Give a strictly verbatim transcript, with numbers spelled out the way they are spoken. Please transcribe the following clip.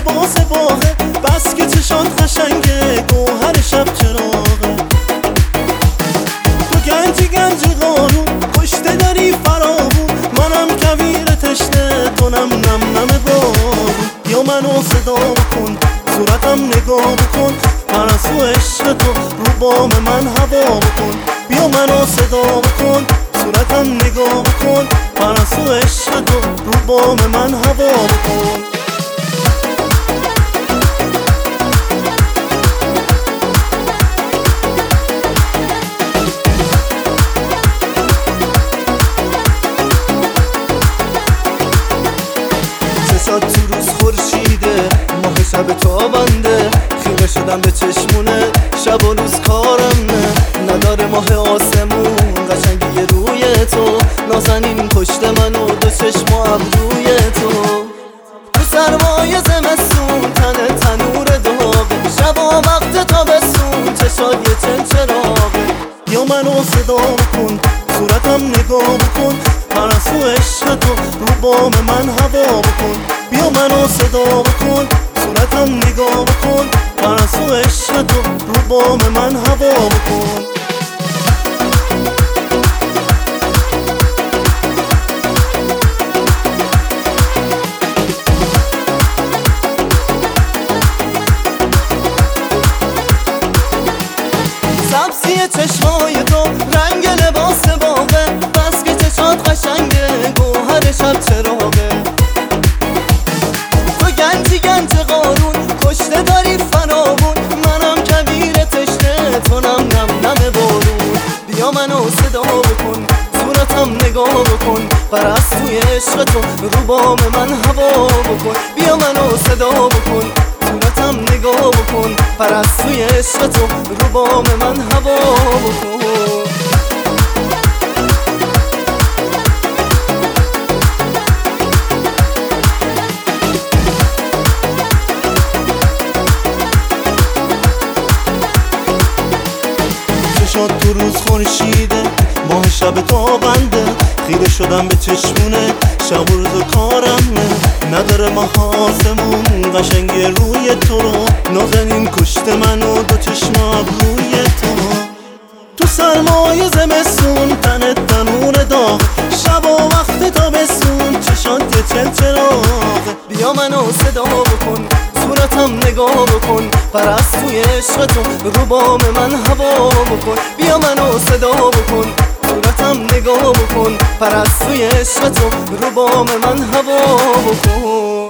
لباس باغه، بس که چشات قشنگه گوهر شب چراغه. تو گنجی گنجی قارون کشته داری فراوون، منم کویر تشنه تو نم نم نم بارون. بیا منو صدا بکن صورتم نگاه بکن، پرستو عشق تو رو بام من هوا بکن. بیا منو صدا بکن صورتم نگاه بکن، پرستو عشق تو رو بام من هوا بکن. چشات تو روز خورشیده، ماه شب تابنده، خیره شدم به چشمونه، شب و روز کارمه. نداره ماه آسمون قشنگی روی تو، نازنین پشت من و دو چشم و ابروی تو. تو سرمای زمستون تن تنور داغه، شب و وقت تابستون چشات یه چنچراغه. یا منو صدا بکن صورتم نگاه بکن، پرستو عشق تو رو بام من هوا بکن. بیا منو صدا بکن صورتم نگاه بکن، پرستو عشق تو رو بام من هوا بکن. سبزی چشمای تو رنگ لباس باغه، بس که چشات قشنگه گوهر شب چراغه. تو گنجی گنج قارون کشته داری فراوون، منم کویر تشنه تو نم نم نم بارون. بیا منو صدا بکن صورتم نگاه بکن، پرستوی عشق تو رو بام من هوا بکن. بیا منو صدا بکن صورتم نگاه بکن، پرستوی عشق تو رو بام من هوا بکن. چشات تو روز خورشیده، ماه شب تابنده، خیره شدم به چشمونه، شب و روز کارمه. نداره ماه آسمون قشنگی روی تو رو، نازنین کشت من و دو چشم ابروی تو. تو سرمای زمستون تنت تنور داغ، شب و وقت تابستون چشات یه چلچراغه. بیا منو صدا بکن صورتم نگاه بکن، پرستوی عشق تو رو بام من هوا بکن. بیا منو صدا بکن صورتم نگاه بکن، پرستوی عشق تو رو بام من هوا بکن.